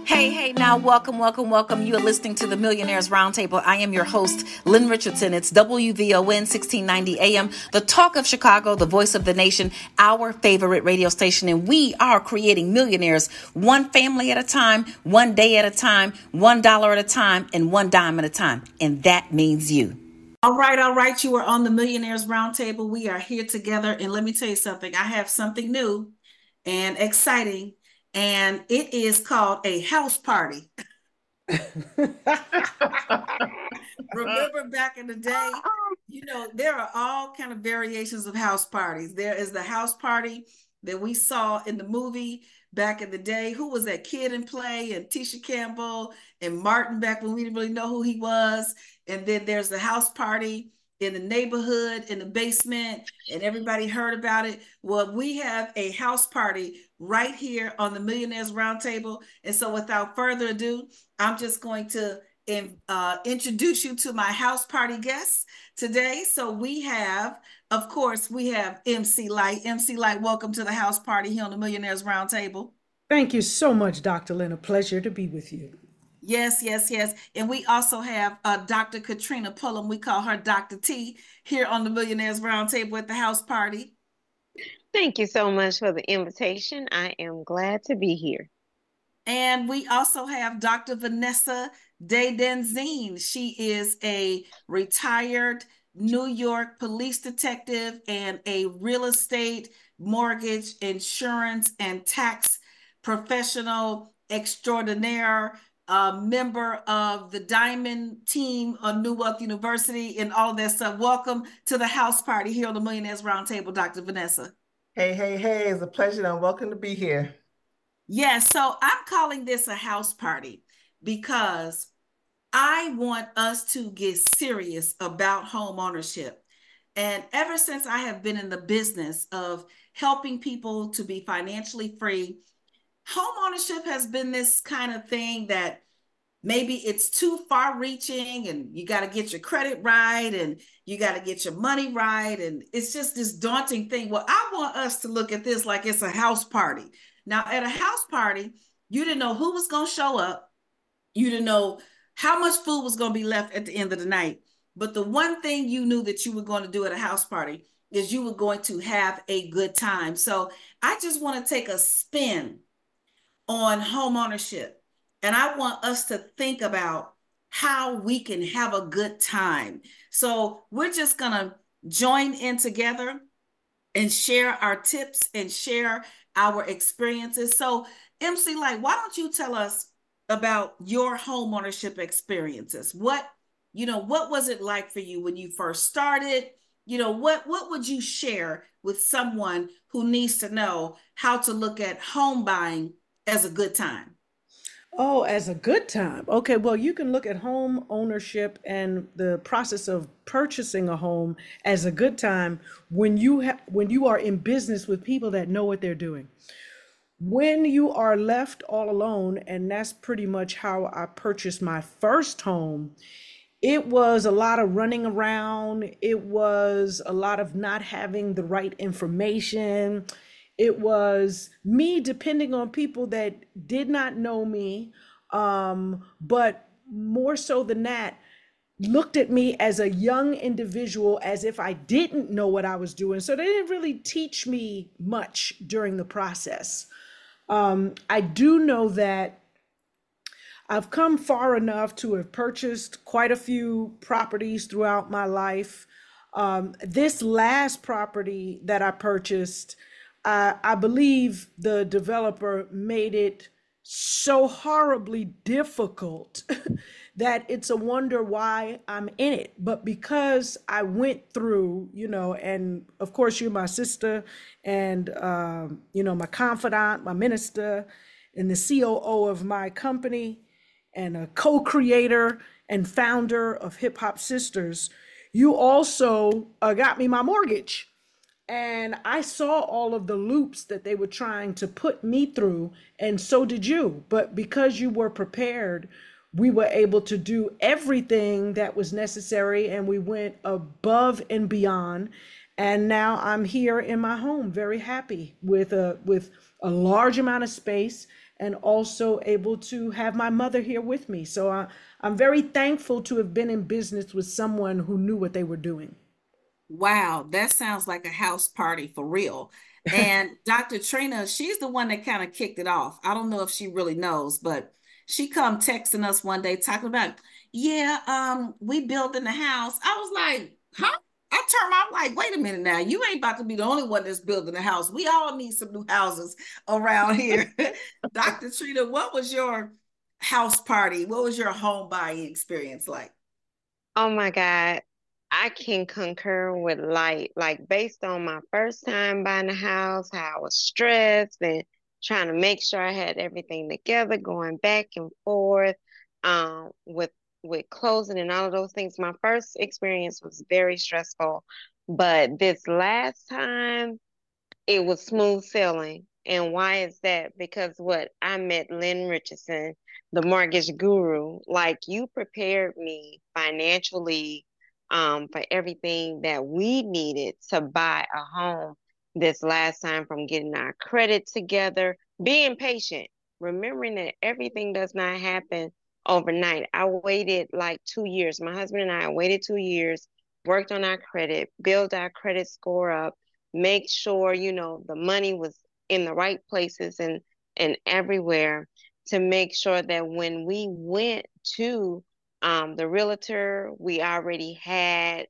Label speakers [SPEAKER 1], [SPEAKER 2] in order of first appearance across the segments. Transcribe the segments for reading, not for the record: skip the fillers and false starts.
[SPEAKER 1] Hey, now welcome. You are listening to the Millionaires Roundtable. I am your host, Lynn Richardson. It's WVON 1690 AM, the talk of Chicago, the voice of the nation, our favorite radio station. And we are creating millionaires one family at a time, one day at a time, $1 at a time, and one dime at a time. And that means you. All right. You are on the Millionaires Roundtable. We are here together. And let me tell you something. I have something new and exciting. And it is called a house party. Remember back in the day, there are all kind of variations of house parties. There is the house party that we saw in the movie back in the day. Who was that Kid and Play, and Tisha Campbell and Martin, back when we didn't really know who he was. And then there's the house party in the neighborhood, in the basement, and everybody heard about it. Well, we have a house party right here on the Millionaires Roundtable. And so without further ado, I'm just going to introduce you to my house party guests today. So we have MC Light. MC Light, welcome to the house party here on the Millionaires Roundtable.
[SPEAKER 2] Thank you so much, Dr. Lynn. A pleasure to be with you.
[SPEAKER 1] Yes. And we also have Dr. Katrina Pullum. We call her Dr. T, here on the Millionaires Roundtable at the house party.
[SPEAKER 3] Thank you so much for the invitation. I am glad to be here.
[SPEAKER 1] And we also have Dr. Vanessa Denzine. She is a retired New York police detective and a real estate, mortgage, insurance, and tax professional extraordinaire, member of the Diamond team of New Wealth University and all that stuff. Welcome to the house party here on the Millionaires Roundtable, Dr. Vanessa.
[SPEAKER 4] Hey, it's a pleasure. I'm welcome to be here.
[SPEAKER 1] Yes, so I'm calling this a house party because I want us to get serious about home ownership. And ever since I have been in the business of helping people to be financially free, home ownership has been this kind of thing that maybe it's too far reaching, and you got to get your credit right, and you got to get your money right. And it's just this daunting thing. Well, I want us to look at this like it's a house party. Now, at a house party, you didn't know who was going to show up. You didn't know how much food was going to be left at the end of the night. But the one thing you knew that you were going to do at a house party is you were going to have a good time. So I just want to take a spin on home ownership. And I want us to think about how we can have a good time. So we're just going to join in together and share our tips and share our experiences. So MC Light, why don't you tell us about your home ownership experiences? What was it like for you when you first started? What would you share with someone who needs to know how to look at home buying as a good time?
[SPEAKER 2] Oh, as a good time. Okay, well, you can look at home ownership and the process of purchasing a home as a good time when you are in business with people that know what they're doing. When you are left all alone, and that's pretty much how I purchased my first home, it was a lot of running around. It was a lot of not having the right information. It was me depending on people that did not know me, but more so than that, looked at me as a young individual as if I didn't know what I was doing. So they didn't really teach me much during the process. I do know that I've come far enough to have purchased quite a few properties throughout my life. This last property that I purchased, I believe the developer made it so horribly difficult that it's a wonder why I'm in it. But because I went through, and of course you're my sister and, my confidant, my minister, and the COO of my company, and a co-creator and founder of Hip Hop Sisters, you also got me my mortgage. And I saw all of the loops that they were trying to put me through, and so did you. But because you were prepared, we were able to do everything that was necessary, and we went above and beyond. And now I'm here in my home, very happy with a large amount of space and also able to have my mother here with me. So I'm very thankful to have been in business with someone who knew what they were doing.
[SPEAKER 1] Wow, that sounds like a house party for real. And Dr. Trina, she's the one that kind of kicked it off. I don't know if she really knows, but she come texting us one day talking about, yeah, we building the house. I was like, huh? I turned out like, wait a minute now, you ain't about to be the only one that's building a house. We all need some new houses around here. Dr. Trina, what was your house party? What was your home buying experience like?
[SPEAKER 3] Oh my God. I can concur with Light. Like based on my first time buying a house, how I was stressed and trying to make sure I had everything together, going back and forth, with closing and all of those things. My first experience was very stressful, but this last time it was smooth sailing. And why is that? Because what I met Lynn Richardson, the mortgage guru, like you prepared me financially for everything that we needed to buy a home this last time, from getting our credit together, being patient, remembering that everything does not happen overnight. I waited like 2 years. My husband and I waited 2 years, worked on our credit, built our credit score up, make sure, the money was in the right places and everywhere, to make sure that when we went to the realtor, we already had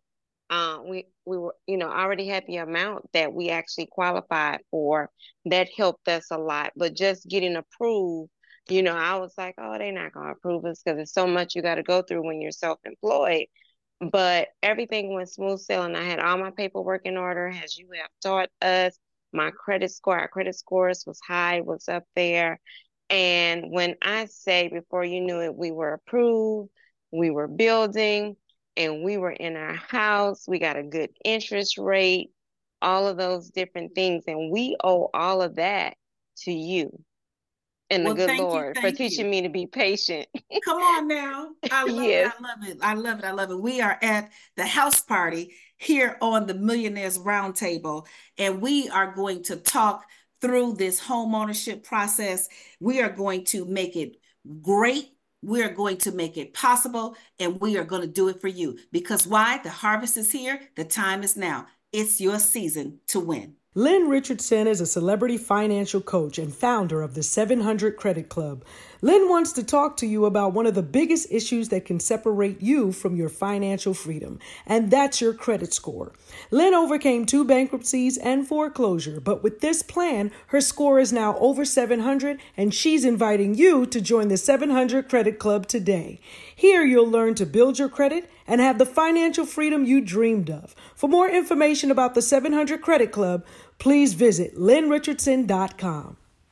[SPEAKER 3] we were, already had the amount that we actually qualified for. That helped us a lot. But just getting approved, I was like, oh, they're not gonna approve us because there's so much you got to go through when you're self-employed. But everything went smooth sailing. I had all my paperwork in order, as you have taught us. My credit score, our credit scores was high, was up there. And when I say before you knew it, we were approved, we were building, and we were in our house. We got a good interest rate, all of those different things. And we owe all of that to you and the
[SPEAKER 1] Well,
[SPEAKER 3] good
[SPEAKER 1] thank you,
[SPEAKER 3] Lord for
[SPEAKER 1] thank you.
[SPEAKER 3] teaching me to be patient.
[SPEAKER 1] Come on now. I love it.
[SPEAKER 3] Yes.
[SPEAKER 1] I love it. I love it. I love it. We are at the house party here on the Millionaires Roundtable, and we are going to talk through this home ownership process. We are going to make it great. We are going to make it possible, and we are going to do it for you. Because why? The harvest is here. The time is now. It's your season to win.
[SPEAKER 2] Lynn Richardson is a celebrity financial coach and founder of the 700 Credit Club. Lynn wants to talk to you about one of the biggest issues that can separate you from your financial freedom, and that's your credit score. Lynn overcame 2 bankruptcies and foreclosure, but with this plan, her score is now over 700, and she's inviting you to join the 700 Credit Club today. Here you'll learn to build your credit and have the financial freedom you dreamed of. For more information about the 700 Credit Club, please visit lynnrichardson.com.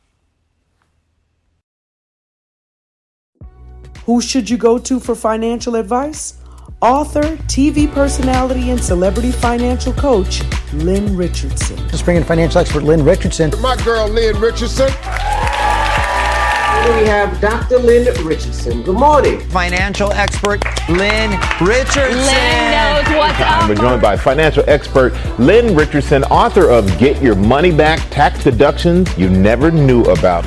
[SPEAKER 2] Who should you go to for financial advice? Author, TV personality, and celebrity financial coach, Lynn Richardson.
[SPEAKER 5] Let's bring in financial expert Lynn Richardson.
[SPEAKER 6] My girl, Lynn Richardson.
[SPEAKER 7] We have Dr. Lynn Richardson. Good morning.
[SPEAKER 5] Financial expert Lynn Richardson.
[SPEAKER 8] Lynn knows what's up.
[SPEAKER 9] We're joined by financial expert Lynn Richardson, author of Get Your Money Back, Tax Deductions You Never Knew About.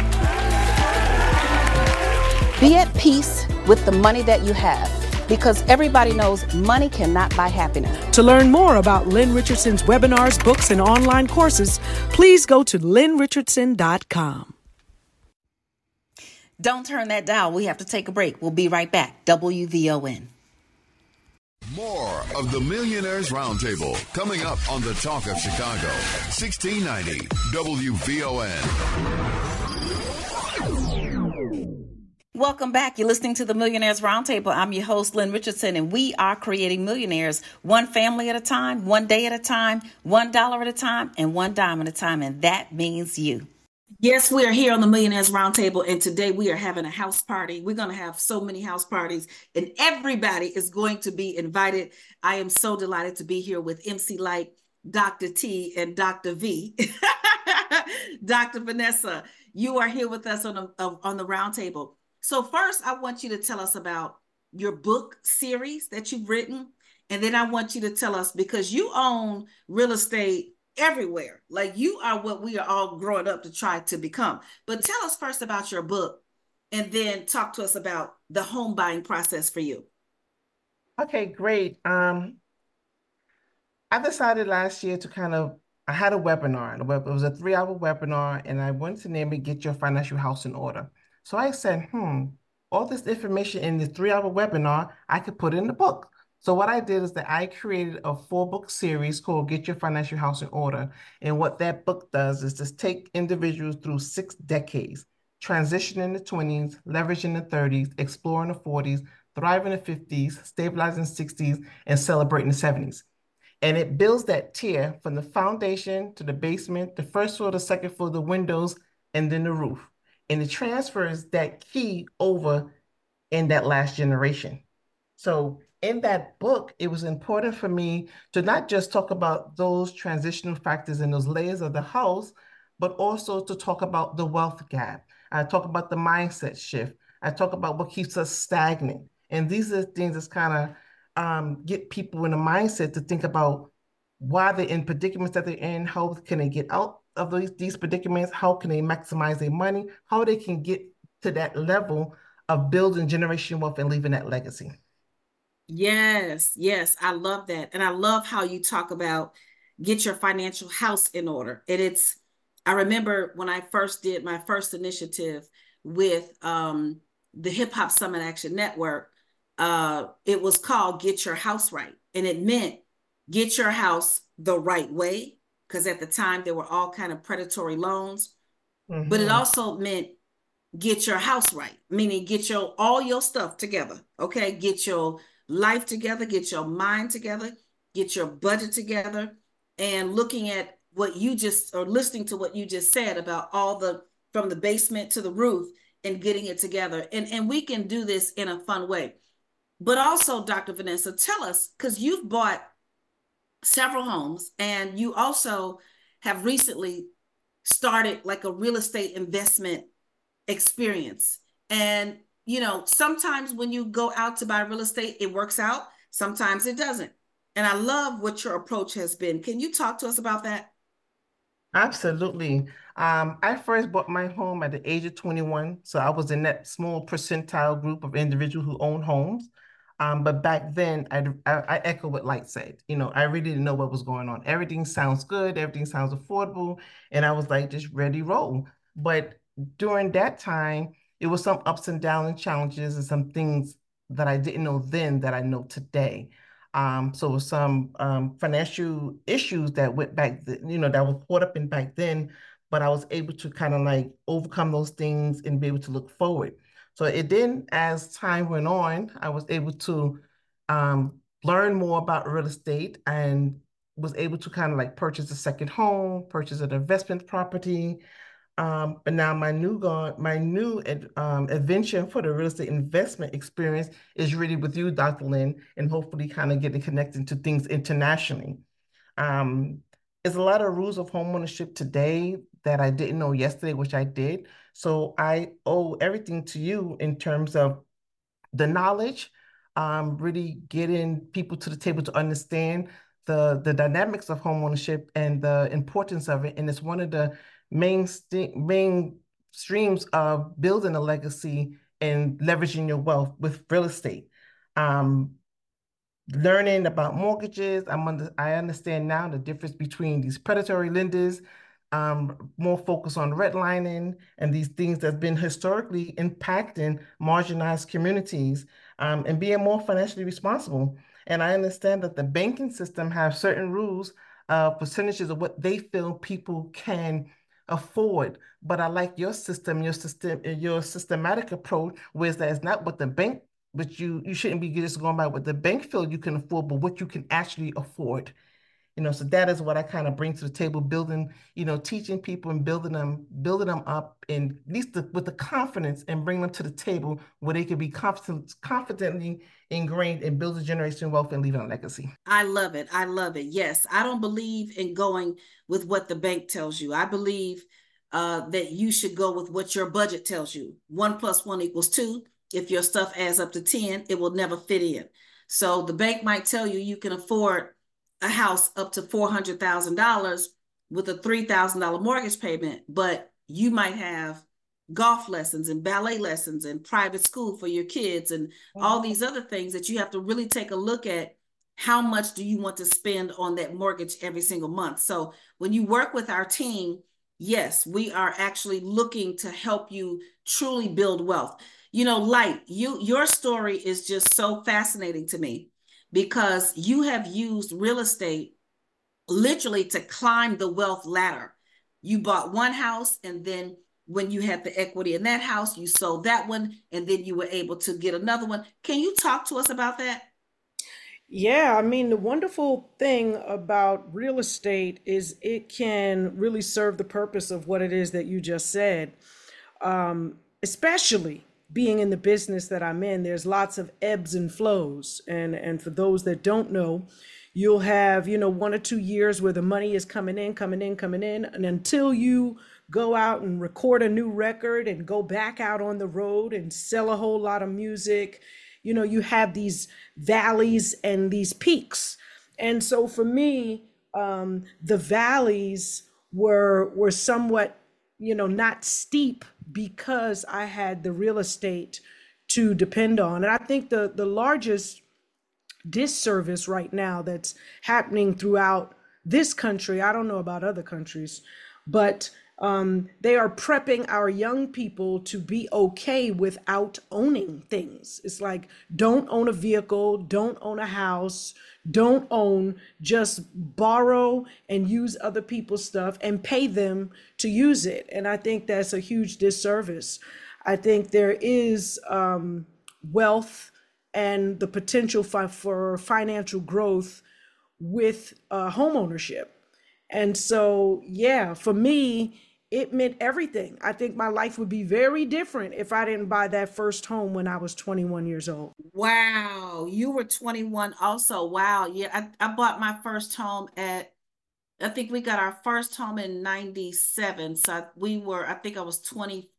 [SPEAKER 10] Be at peace with the money that you have, because everybody knows money cannot buy happiness.
[SPEAKER 2] To learn more about Lynn Richardson's webinars, books, and online courses, please go to lynnrichardson.com.
[SPEAKER 1] Don't turn that dial. We have to take a break. We'll be right back. WVON.
[SPEAKER 6] More of the Millionaires Roundtable coming up on the Talk of Chicago, 1690 WVON.
[SPEAKER 1] Welcome back. You're listening to the Millionaires Roundtable. I'm your host, Lynn Richardson, and we are creating millionaires one family at a time, one day at a time, $1 at a time, and $1 at a time. And that means you. Yes, we are here on the Millionaires Roundtable, and today we are having a house party. We're going to have so many house parties, and everybody is going to be invited. I am so delighted to be here with MC Light, Dr. T, and Dr. V. Dr. Vanessa, you are here with us on the roundtable. So first, I want you to tell us about your book series that you've written, and then I want you to tell us, because you own real estate everywhere. Like you are what we are all growing up to try to become. But tell us first about your book and then talk to us about the home buying process for you.
[SPEAKER 4] Okay, great. I decided last year to I had a webinar. It was a 3-hour webinar, and I wanted to name it Get Your Financial House in Order. So I said, all this information in the 3-hour webinar, I could put in the book. So what I did is that I created a 4-book series called Get Your Financial House in Order. And what that book does is just take individuals through 6 decades, transition in the 20s, leverage in the 30s, explore in the 40s, thrive in the 50s, stabilize in the 60s, and celebrate in the 70s. And it builds that tier from the foundation to the basement, the first floor, the second floor, the windows, and then the roof. And it transfers that key over in that last generation. So in that book, it was important for me to not just talk about those transitional factors and those layers of the house, but also to talk about the wealth gap. I talk about the mindset shift. I talk about what keeps us stagnant. And these are things that's kind of get people in a mindset to think about why they're in predicaments that they're in, how can they get out of these predicaments, how can they maximize their money, how they can get to that level of building generational wealth and leaving that legacy.
[SPEAKER 1] Yes, yes, I love that. And I love how you talk about get your financial house in order. I remember when I first did my first initiative with the Hip Hop Summit Action Network, it was called Get Your House Right. And it meant get your house the right way, because at the time there were all kind of predatory loans. Mm-hmm. But it also meant get your house right, meaning get all your stuff together. Okay, get your life together, get your mind together, get your budget together, and looking at what you just, or listening to what you just said about from the basement to the roof and getting it together. And we can do this in a fun way. But also, Dr. Vanessa, tell us, because you've bought several homes and you also have recently started like a real estate investment experience. And, sometimes when you go out to buy real estate, it works out. Sometimes it doesn't. And I love what your approach has been. Can you talk to us about that?
[SPEAKER 4] Absolutely. I first bought my home at the age of 21. So I was in that small percentile group of individuals who own homes. But back then, I echo what Light said. I really didn't know what was going on. Everything sounds good. Everything sounds affordable. And I was like, just ready, roll. But during that time, it was some ups and downs and challenges and some things that I didn't know then that I know today. So some financial issues that went back, that was caught up in back then, but I was able to kind of like overcome those things and be able to look forward. So as time went on, I was able to learn more about real estate and was able to kind of like purchase a second home, purchase an investment property. But now my new adventure for the real estate investment experience is really with you, Dr. Lynn, and hopefully kind of getting connected to things internationally. There's a lot of rules of homeownership today that I didn't know yesterday, which I did. So I owe everything to you in terms of the knowledge, really getting people to the table to understand the dynamics of homeownership and the importance of it. And it's one of the main streams of building a legacy and leveraging your wealth with real estate. Learning about mortgages, I understand now the difference between these predatory lenders, more focus on redlining and these things that's been historically impacting marginalized communities, and being more financially responsible. And I understand that the banking system has certain rules, percentages of what they feel people can afford. But I like your systematic approach, where that is not what the bank, but you shouldn't be just going by what the bank feel you can afford, but what you can actually afford. So that is what I kind of bring to the table, building, teaching people and building them up, and at least with the confidence, and bring them to the table where they can be confidently ingrained and build a generational wealth and leaving a legacy.
[SPEAKER 1] I love it. I love it. Yes. I don't believe in going with what the bank tells you. I believe that you should go with what your budget tells you. 1 + 1 = 2. If your stuff adds up to 10, it will never fit in. So the bank might tell you can afford a house up to $400,000, with a $3,000 mortgage payment, but you might have golf lessons and ballet lessons and private school for your kids and all these other things that you have to really take a look at. How much do you want to spend on that mortgage every single month? So when you work with our team, yes, we are actually looking to help you truly build wealth. You know, Light, your story is just so fascinating to me because you have used real estate literally to climb the wealth ladder. You bought one house, and then when you had the equity in that house, you sold that one, and then you were able to get another one. Can you talk to us about that?
[SPEAKER 2] Yeah, I mean, the wonderful thing about real estate is it can really serve the purpose of what it is that you just said. Especially being in the business that I'm in, there's lots of ebbs and flows. And for those that don't know, you'll have, 1 or 2 years where the money is coming in, coming in, coming in. And until you go out and record a new record and go back out on the road and sell a whole lot of music, you have these valleys and these peaks. And so for me, the valleys were somewhat, not steep because I had the real estate to depend on. And I think the largest disservice right now that's happening throughout this country, I don't know about other countries, but they are prepping our young people to be okay without owning things. It's like, don't own a vehicle, don't own a house, don't own, just borrow and use other people's stuff and pay them to use it. And I think that's a huge disservice. I think there is wealth and the potential for financial growth with home ownership. And so, yeah, for me, it meant everything. I think my life would be very different if I didn't buy that first home when I was 21 years old.
[SPEAKER 1] Wow, you were 21 also. Wow. Yeah, I bought my first home I think we got our first home in 97. So I think I was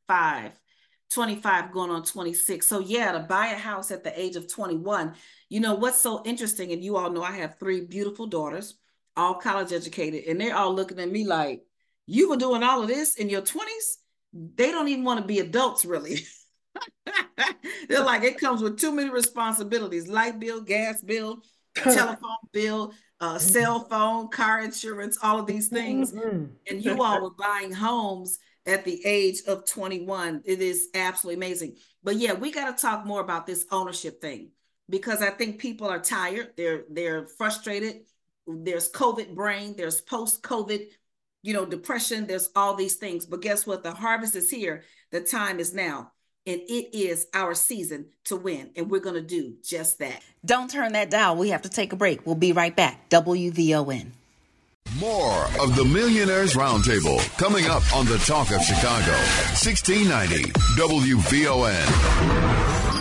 [SPEAKER 1] 25 going on 26. So yeah, to buy a house at the age of 21, what's so interesting, and you all know I have 3 beautiful daughters, all college educated, and they're all looking at me like, you were doing all of this in your 20s? They don't even want to be adults, really. They're like, it comes with too many responsibilities: light bill, gas bill, telephone bill, cell phone, car insurance, all of these things. And you all were buying homes at the age of 21. It is absolutely amazing. But yeah, we got to talk more about this ownership thing, because I think people are tired. They're frustrated. There's COVID brain, there's post-COVID, depression, there's all these things. But guess what? The harvest is here. The time is now. And it is our season to win. And we're going to do just that.
[SPEAKER 8] Don't turn that dial. We have to take a break. We'll be right back. WVON.
[SPEAKER 6] More of the Millionaires Roundtable coming up on the Talk of Chicago. 1690 WVON.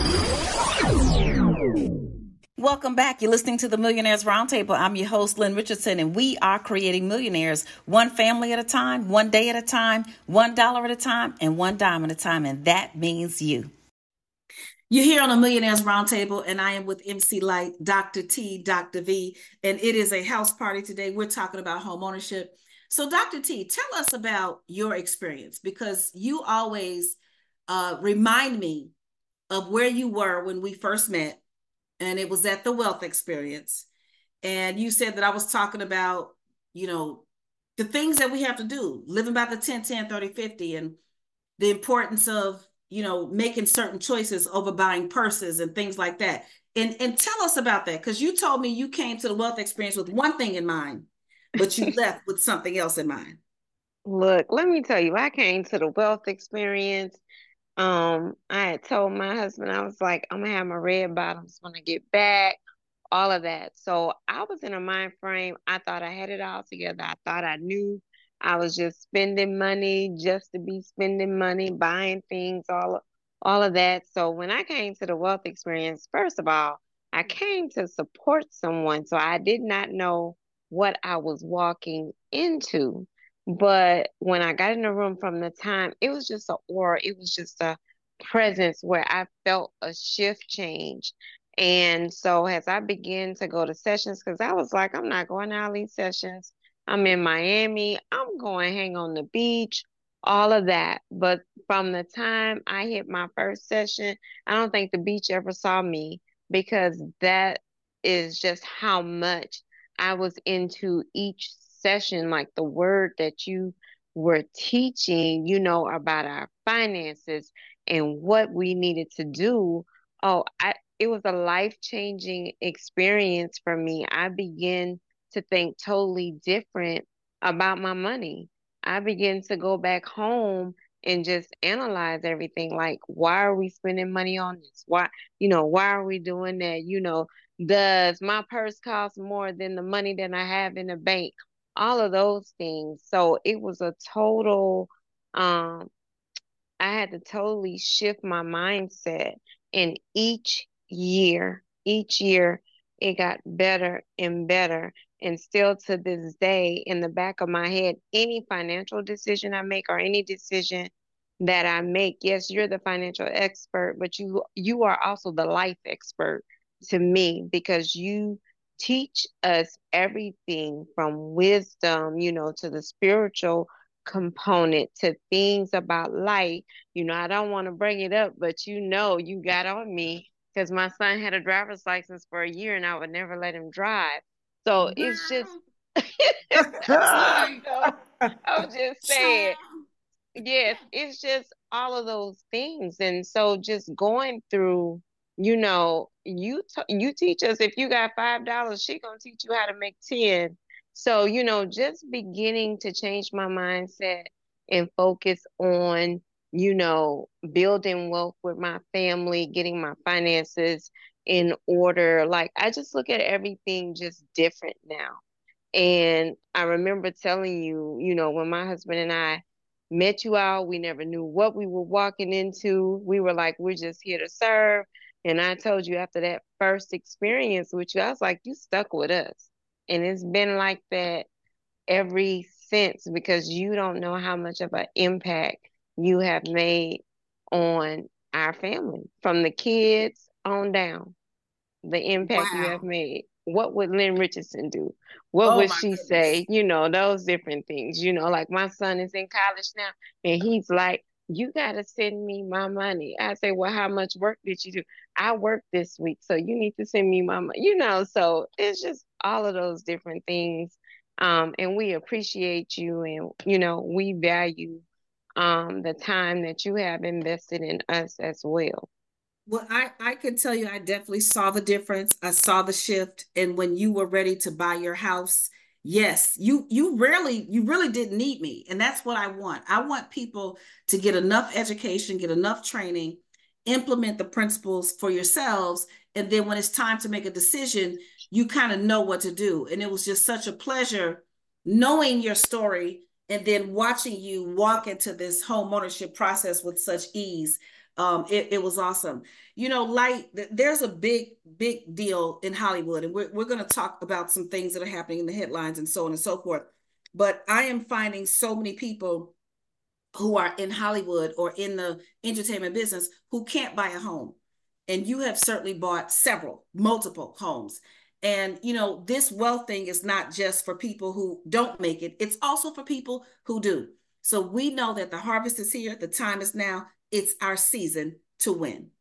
[SPEAKER 8] Welcome back. You're listening to the Millionaires Roundtable. I'm your host, Lynn Richardson, and we are creating millionaires one family at a time, one day at a time, $1 at a time, and one dime at a time. And that means you.
[SPEAKER 1] You're here on the Millionaires Roundtable, and I am with MC Light, Dr. T, Dr. V, and it is a house party today. We're talking about home ownership. So Dr. T, tell us about your experience, because you always remind me of where you were when we first met. And it was at the Wealth Experience. And you said that I was talking about, the things that we have to do, living by the 10, 10, 30, 50, and the importance of, making certain choices over buying purses and things like that. And tell us about that, because you told me you came to the Wealth Experience with one thing in mind, but you left with something else in mind.
[SPEAKER 3] Look, let me tell you, I came to the Wealth Experience. I had told my husband, I was like, I'm gonna have my red bottoms when I get back, all of that. So I was in a mind frame. I thought I had it all together. I thought I knew I was just spending money just to be spending money, buying things, all of that. So when I came to the Wealth Experience, first of all, I came to support someone. So I did not know what I was walking into. But when I got in the room from the time, it was just an aura. It was just a presence where I felt a shift change. And so as I began to go to sessions, because I was like, I'm not going to all these sessions. I'm in Miami. I'm going hang on the beach, all of that. But from the time I hit my first session, I don't think the beach ever saw me because that is just how much I was into each session, like the word that you were teaching, about our finances and what we needed to do. It was a life-changing experience for me. I began to think totally different about my money. I began to go back home and just analyze everything. Like, why are we spending money on this? Why are we doing that? Does my purse cost more than the money that I have in the bank? All of those things. So it was a total, I had to totally shift my mindset. And each year, it got better and better. And still to this day, in the back of my head, any financial decision I make or any decision that I make, yes, you're the financial expert, but you are also the life expert to me because you teach us everything from wisdom, to the spiritual component to things about life. I don't want to bring it up, but you got on me because my son had a driver's license for a year and I would never let him drive. So it's just, I'm just saying, yes, it's just all of those things. And so just going through, you teach us if you got $5, she gonna teach you how to make 10. So, just beginning to change my mindset and focus on, building wealth with my family, getting my finances in order. Like, I just look at everything just different now. And I remember telling you, when my husband and I met you all, we never knew what we were walking into. We were like, we're just here to serve. And I told you after that first experience with you, I was like, you stuck with us. And it's been like that ever since because you don't know how much of an impact you have made on our family from the kids on down. The impact you have made. What would Lynn Richardson do? What would she say? Those different things. Like my son is in college now and he's like, you got to send me my money. I say, well, how much work did you do? I worked this week, so you need to send me my money. So it's just all of those different things. And we appreciate you and, we value the time that you have invested in us as well.
[SPEAKER 1] Well, I can tell you, I definitely saw the difference. I saw the shift. And when you were ready to buy your house, yes, you really didn't need me. And that's what I want. I want people to get enough education, get enough training, implement the principles for yourselves. And then when it's time to make a decision, you kind of know what to do. And it was just such a pleasure knowing your story and then watching you walk into this home ownership process with such ease. It was awesome. There's a big deal in Hollywood, and we're going to talk about some things that are happening in the headlines and so on and so forth. But I am finding so many people who are in Hollywood or in the entertainment business who can't buy a home. And you have certainly bought multiple homes. And, this wealth thing is not just for people who don't make it. It's also for people who do. So we know that the harvest is here. The time is now. It's our season to win.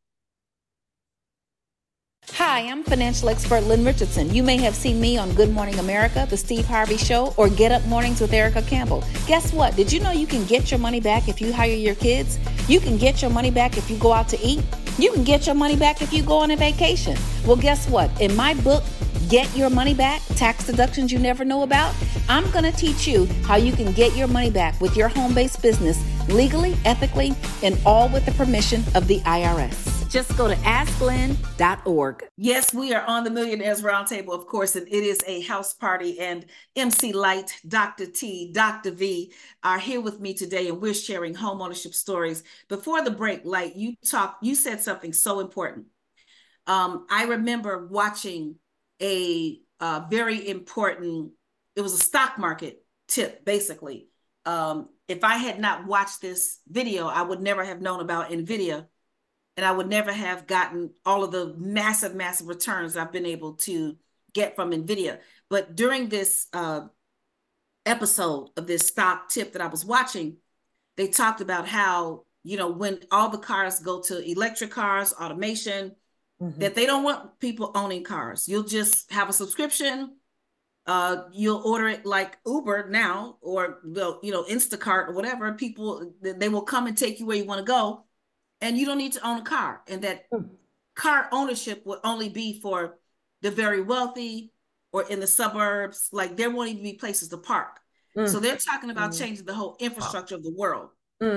[SPEAKER 10] Hi, I'm financial expert Lynn Richardson. You may have seen me on Good Morning America, The Steve Harvey Show, or Get Up Mornings with Erica Campbell. Guess what? Did you know you can get your money back if you hire your kids? You can get your money back if you go out to eat. You can get your money back if you go on a vacation. Well, guess what? In my book, Get Your Money Back, Tax Deductions You Never Know About, I'm going to teach you how you can get your money back with your home-based business legally, ethically, and all with the permission of the IRS. Just go to asklynn.org.
[SPEAKER 1] Yes, we are on the Millionaires Roundtable, of course, and it is a house party. And MC Light, Dr. T, Dr. V are here with me today, and we're sharing home ownership stories. Before the break, Light, you said something so important. I remember watching a very important, it was a stock market tip, basically. If I had not watched this video, I would never have known about NVIDIA, and I would never have gotten all of the massive, massive returns I've been able to get from NVIDIA. But during this episode of this stock tip that I was watching, they talked about how, when all the cars go to electric cars, automation, that they don't want people owning cars. You'll just have a subscription. You'll order it like Uber now, or Instacart or whatever. People, they will come and take you where you want to go, and you don't need to own a car. And that car ownership will only be for the very wealthy or in the suburbs. Like, there won't even be places to park. So they're talking about changing the whole infrastructure of the world.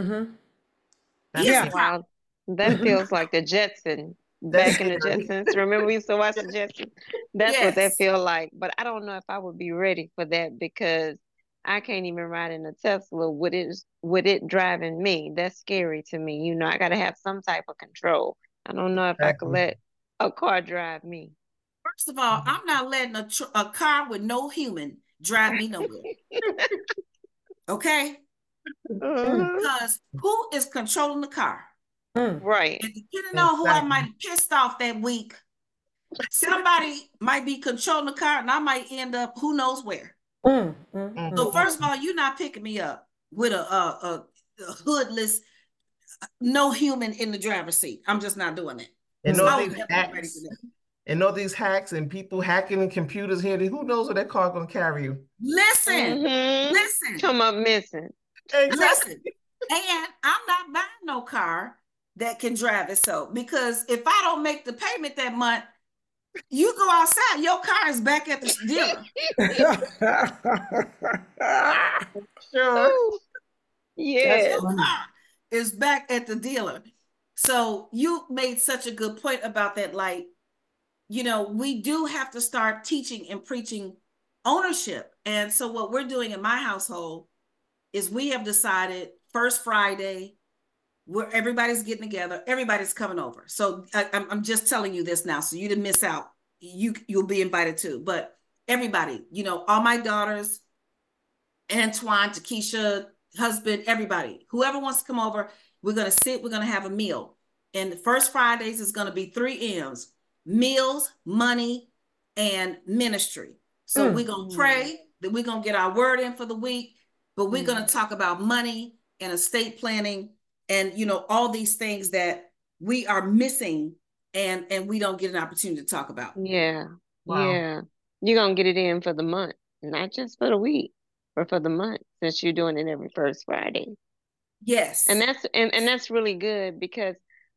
[SPEAKER 3] Yeah, wow. That feels like the Jetsons. Back in the Jetsons. Remember we used to watch the Jetsons? That's what that feel like. But I don't know if I would be ready for that, because I can't even ride in a Tesla with it driving me. That's scary to me. I got to have some type of control. I don't know if I could let a car drive me.
[SPEAKER 1] First of all, I'm not letting a car with no human drive me nowhere. Okay? Because who is controlling the car?
[SPEAKER 3] Right.
[SPEAKER 1] And depending on who I might have pissed off that week, somebody might be controlling the car, and I might end up who knows where. So first of all, you're not picking me up with a hoodless, no human in the driver's seat. I'm just not doing it.
[SPEAKER 4] And all these hacks and people hacking in computers here, who knows where that car gonna carry you?
[SPEAKER 1] Listen.
[SPEAKER 3] Come up missing.
[SPEAKER 1] Listen. And I'm not buying no car that can drive itself, because if I don't make the payment that month, you go outside, your car is back at the dealer.
[SPEAKER 3] Sure. Yeah.
[SPEAKER 1] Your car is back at the dealer. So you made such a good point about that. Like, we do have to start teaching and preaching ownership. And so what we're doing in my household is we have decided first Friday, where everybody's getting together, everybody's coming over. So I'm just telling you this now, so you didn't miss out. You'll be invited too. But everybody, all my daughters, Antoine, Takesha, husband, everybody, whoever wants to come over, we're gonna sit, we're gonna have a meal. And the first Fridays is gonna be 3 M's: meals, money, and ministry. So we're gonna pray, that we're gonna get our word in for the week, but we're gonna talk about money and estate planning, and all these things that we are missing and we don't get an opportunity to talk about.
[SPEAKER 3] Yeah. You're gonna get it in for the month, not just for the week, but for the month, since you're doing it every first Friday.
[SPEAKER 1] Yes.
[SPEAKER 3] And that's really good, because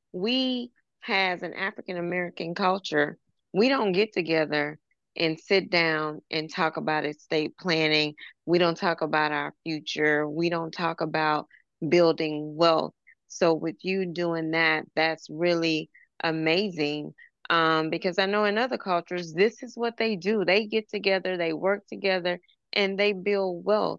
[SPEAKER 3] we, as an African American culture, we don't get together and sit down and talk about estate planning. We don't talk about our future. We don't talk about building wealth. So with you doing that, that's really amazing. Because I know in other cultures, this is what they do. They get together, they work together, and they build wealth.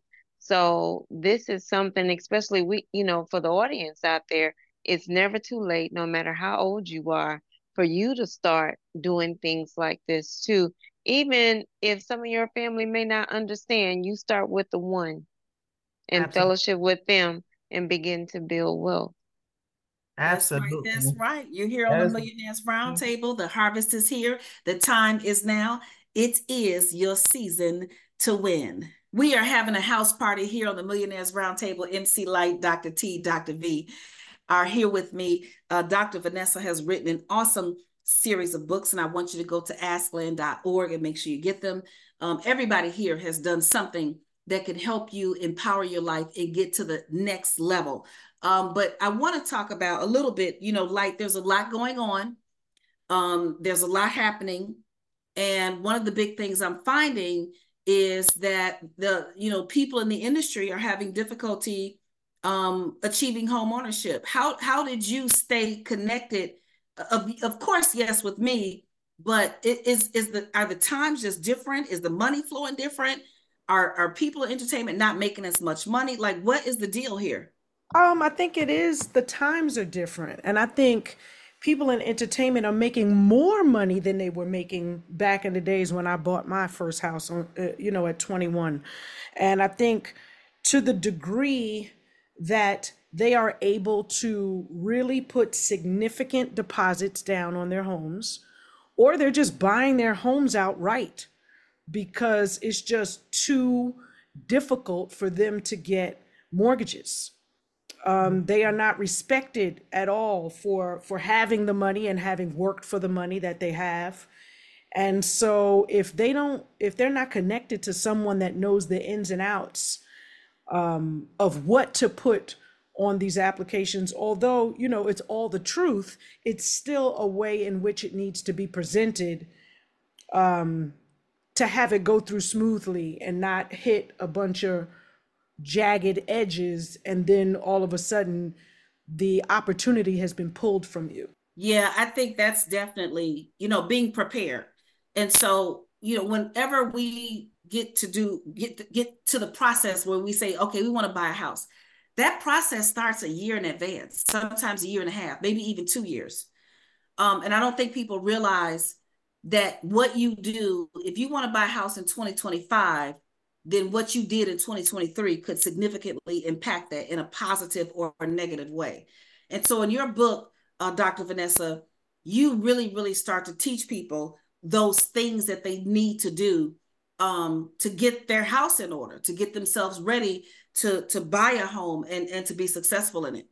[SPEAKER 3] So this is something, especially for the audience out there, it's never too late, no matter how old you are, for you to start doing things like this too. Even if some of your family may not understand, you start with the one and fellowship with them and begin to build wealth.
[SPEAKER 4] Absolutely.
[SPEAKER 1] That's right. You're here on the Millionaires Roundtable. The harvest is here. The time is now. It is your season to win. We are having a house party here on the Millionaires Roundtable. MC Light, Dr. T, Dr. V are here with me. Dr. Vanessa has written an awesome series of books, and I want you to go to askland.org and make sure you get them. Everybody here has done something that can help you empower your life and get to the next level. But I want to talk about a little bit, like there's a lot going on. There's a lot happening. And one of the big things I'm finding is that people in the industry are having difficulty achieving home ownership. How did you stay connected? Of course, yes, with me, but are the times just different? Is the money flowing different? Are people in entertainment not making as much money? Like, what is the deal here?
[SPEAKER 2] I think it is, the times are different. And I think people in entertainment are making more money than they were making back in the days when I bought my first house at 21. And I think to the degree that they are able to really put significant deposits down on their homes, or they're just buying their homes outright because it's just too difficult for them to get mortgages. They are not respected at all for having the money and having worked for the money that they have. And so if they're not connected to someone that knows the ins and outs of what to put on these applications, although, it's all the truth, it's still a way in which it needs to be presented to have it go through smoothly and not hit a bunch of jagged edges, and then all of a sudden the opportunity has been pulled from you.
[SPEAKER 1] Yeah, I think that's definitely, being prepared. And so, whenever we get to the process where we say, okay, we want to buy a house, that process starts a year in advance, sometimes a year and a half, maybe even 2 years. And I don't think people realize that what you do, if you want to buy a house in 2025, then what you did in 2023 could significantly impact that in a positive or a negative way. And so in your book, Dr. Vanessa, you really, really start to teach people those things that they need to do to get their house in order, to get themselves ready to buy a home and to be successful in it.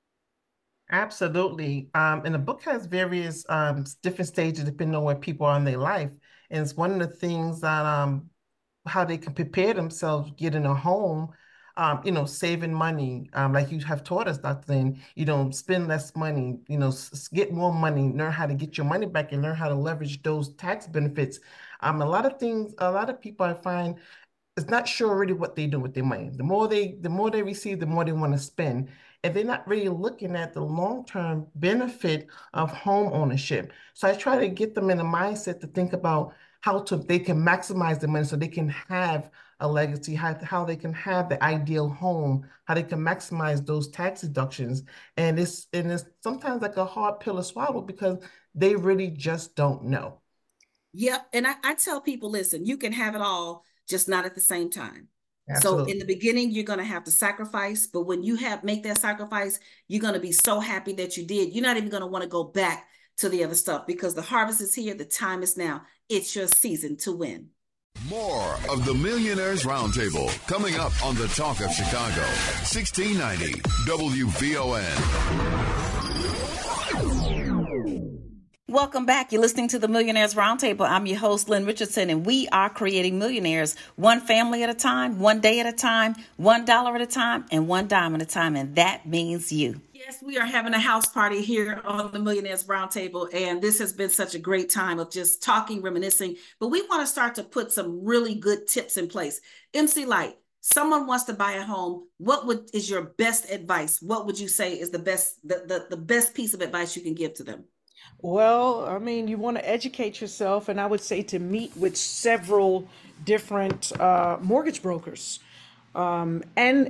[SPEAKER 4] Absolutely. And the book has various different stages depending on where people are in their life. And it's one of the things that how they can prepare themselves getting a home, saving money, like you have taught us, Dr. Lynn, spend less money, get more money, learn how to get your money back and learn how to leverage those tax benefits. A lot of people I find is not sure really what they do with their money. The more they receive, the more they want to spend. And they're not really looking at the long-term benefit of home ownership. So I try to get them in a mindset to think about they can maximize the money so they can have a legacy, how they can have the ideal home, how they can maximize those tax deductions. And it's sometimes like a hard pill to swallow because they really just don't know.
[SPEAKER 1] Yep. And I tell people, listen, you can have it all, just not at the same time.
[SPEAKER 4] Absolutely.
[SPEAKER 1] So in the beginning, you're going to have to sacrifice, but when you make that sacrifice, you're going to be so happy that you did. You're not even going to want to go back to the other stuff because the harvest is here. The time is now. It's your season to win.
[SPEAKER 6] More of the Millionaires Roundtable coming up on the Talk of Chicago, 1690 WVON.
[SPEAKER 8] Welcome back. You're listening to the Millionaires Roundtable. I'm your host, Lynn Richardson, and we are creating millionaires one family at a time, one day at a time, $1 at a time, and one dime at a time. And that means you.
[SPEAKER 1] Yes, we are having a house party here on the Millionaires Roundtable, and this has been such a great time of just talking, reminiscing. But we want to start to put some really good tips in place. MC Lyte, someone wants to buy a home. Is your best advice? What would you say is the best piece of advice you can give to them?
[SPEAKER 2] Well, you want to educate yourself, and I would say to meet with several different mortgage brokers. And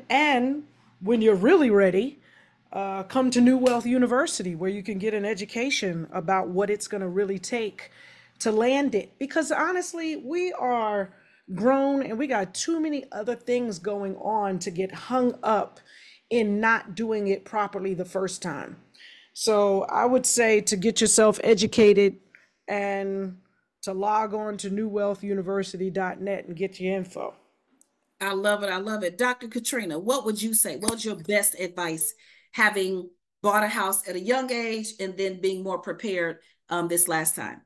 [SPEAKER 2] when you're really ready, come to New Wealth University, where you can get an education about what it's going to really take to land it. Because honestly, we are grown and we got too many other things going on to get hung up in not doing it properly the first time. So I would say to get yourself educated and to log on to newwealthuniversity.net and get your info.
[SPEAKER 1] I love it. I love it. Dr. Katrina, what would you say? What's your best advice, having bought a house at a young age and then being more prepared this last time?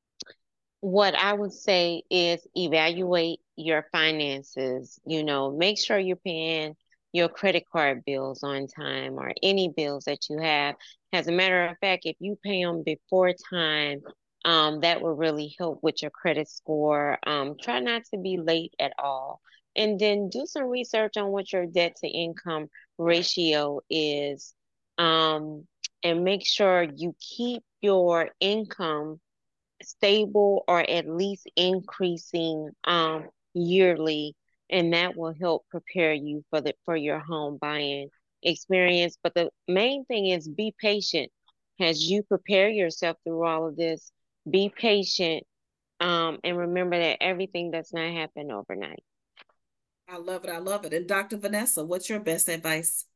[SPEAKER 3] What I would say is evaluate your finances. Make sure you're paying your credit card bills on time or any bills that you have. As a matter of fact, if you pay them before time, that will really help with your credit score. Try not to be late at all. And then do some research on what your debt to income ratio is. And make sure you keep your income stable or at least increasing yearly, and that will help prepare you for your home buying experience. But the main thing is be patient as you prepare yourself through all of this. Be patient, and remember that everything does not happen overnight.
[SPEAKER 1] I love it. I love it. And Dr. Vanessa, what's your best advice?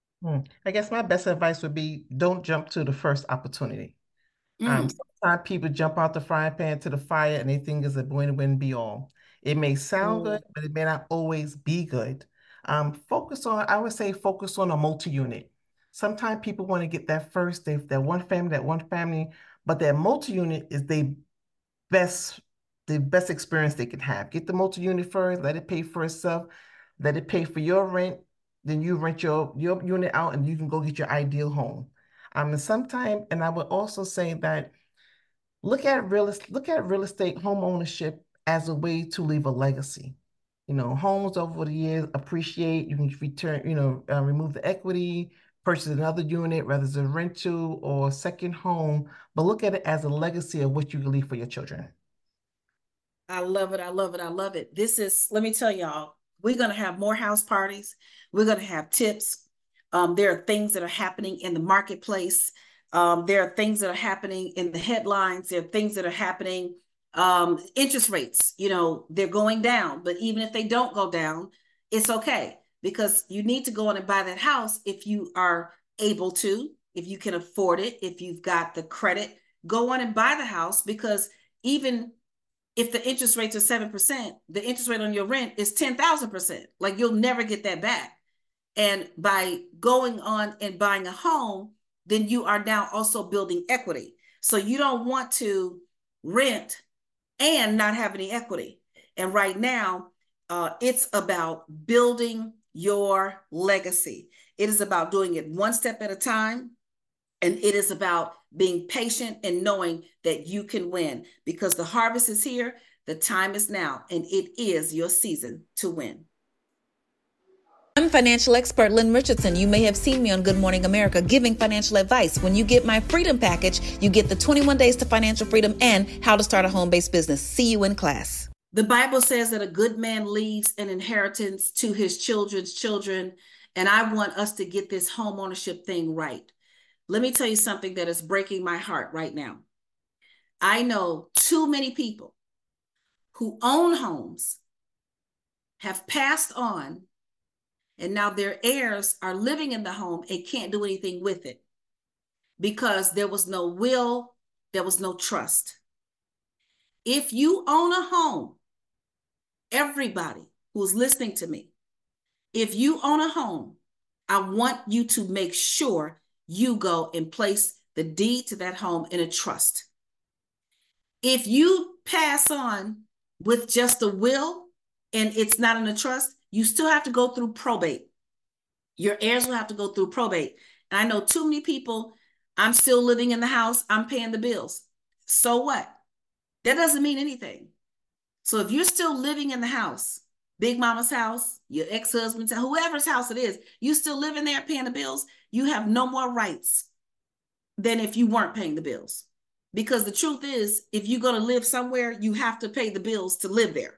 [SPEAKER 4] I guess my best advice would be don't jump to the first opportunity. Sometimes people jump out the frying pan to the fire and they think it's a going to win be all. It may sound
[SPEAKER 2] Mm.
[SPEAKER 4] good, but it may not always be good. I would say focus on a multi-unit. Sometimes people want to get that one family, but that multi-unit is best, the best experience they can have. Get the multi-unit first, let it pay for itself, let it pay for your rent, then you rent your unit out and you can go get your ideal home. And I would also say that look at real estate home ownership as a way to leave a legacy. Homes over the years appreciate. You can return, remove the equity, purchase another unit, whether it's a rental or second home, but look at it as a legacy of what you can leave for your children.
[SPEAKER 1] I love it. I love it. I love it. Let me tell y'all, we're going to have more house parties. We're going to have tips. There are things that are happening in the marketplace. There are things that are happening in the headlines. There are things that are happening. Interest rates, they're going down, but even if they don't go down, it's okay, because you need to go in and buy that house if you are able to, if you can afford it, if you've got the credit, go on and buy the house, because even if the interest rates are 7%, the interest rate on your rent is 10,000%. Like, you'll never get that back. And by going on and buying a home, then you are now also building equity. So you don't want to rent and not have any equity. And right now, it's about building your legacy. It is about doing it one step at a time. And it is about being patient and knowing that you can win, because the harvest is here, the time is now, and it is your season to win.
[SPEAKER 10] I'm financial expert Lynn Richardson. You may have seen me on Good Morning America giving financial advice. When you get my freedom package, you get the 21 days to financial freedom and how to start a home-based business. See you in class.
[SPEAKER 1] The Bible says that a good man leaves an inheritance to his children's children. And I want us to get this home ownership thing right. Let me tell you something that is breaking my heart right now. I know too many people who own homes, have passed on, and now their heirs are living in the home and can't do anything with it because there was no will, there was no trust. If you own a home, everybody who's listening to me, if you own a home, I want you to make sure you go and place the deed to that home in a trust. If you pass on with just a will and it's not in a trust, you still have to go through probate. Your heirs will have to go through probate. And I know too many people, I'm still living in the house, I'm paying the bills. So what? That doesn't mean anything. So if you're still living in the house, Big Mama's house, your ex-husband's house, whoever's house it is, you still living there paying the bills, you have no more rights than if you weren't paying the bills. Because the truth is, if you're going to live somewhere, you have to pay the bills to live there.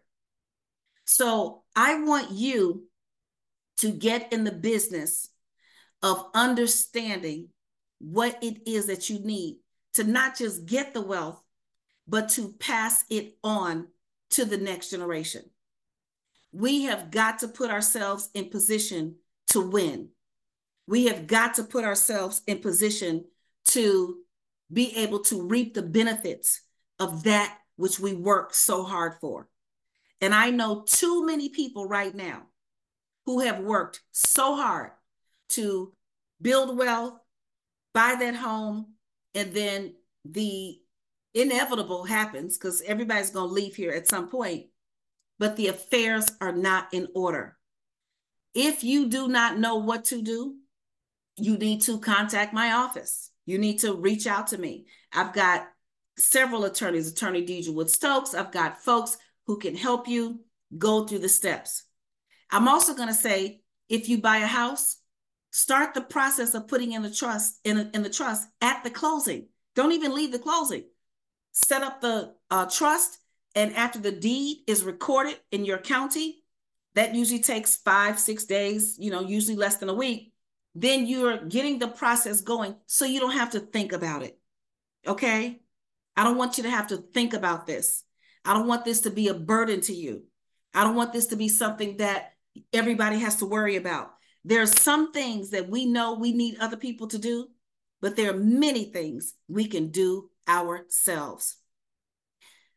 [SPEAKER 1] So I want you to get in the business of understanding what it is that you need to not just get the wealth, but to pass it on to the next generation. We have got to put ourselves in position to win. We have got to put ourselves in position to be able to reap the benefits of that which we work so hard for. And I know too many people right now who have worked so hard to build wealth, buy that home, and then the inevitable happens because everybody's going to leave here at some point, but the affairs are not in order. If you do not know what to do, you need to contact my office. You need to reach out to me. I've got several attorneys, Attorney Deidre Wood-Stokes. I've got folks who can help you go through the steps. I'm also going to say, if you buy a house, start the process of putting in the trust at the closing. Don't even leave the closing. Set up the trust, and after the deed is recorded in your county, that usually takes 5-6 days, usually less than a week. Then you're getting the process going so you don't have to think about it. Okay? I don't want you to have to think about this. I don't want this to be a burden to you. I don't want this to be something that everybody has to worry about. There are some things that we know we need other people to do, but there are many things we can do ourselves.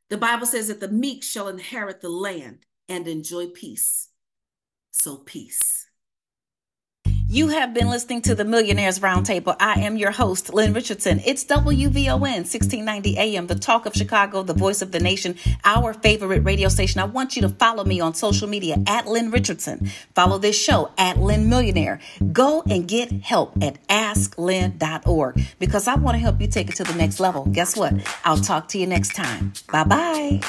[SPEAKER 1] The Bible says that the meek shall inherit the land and enjoy peace. So peace.
[SPEAKER 8] You have been listening to the Millionaires Roundtable. I am your host, Lynn Richardson. It's WVON 1690 AM, the talk of Chicago, the voice of the nation, our favorite radio station. I want you to follow me on social media at Lynn Richardson. Follow this show at Lynn Millionaire. Go and get help at asklynn.org because I want to help you take it to the next level. Guess what? I'll talk to you next time. Bye-bye.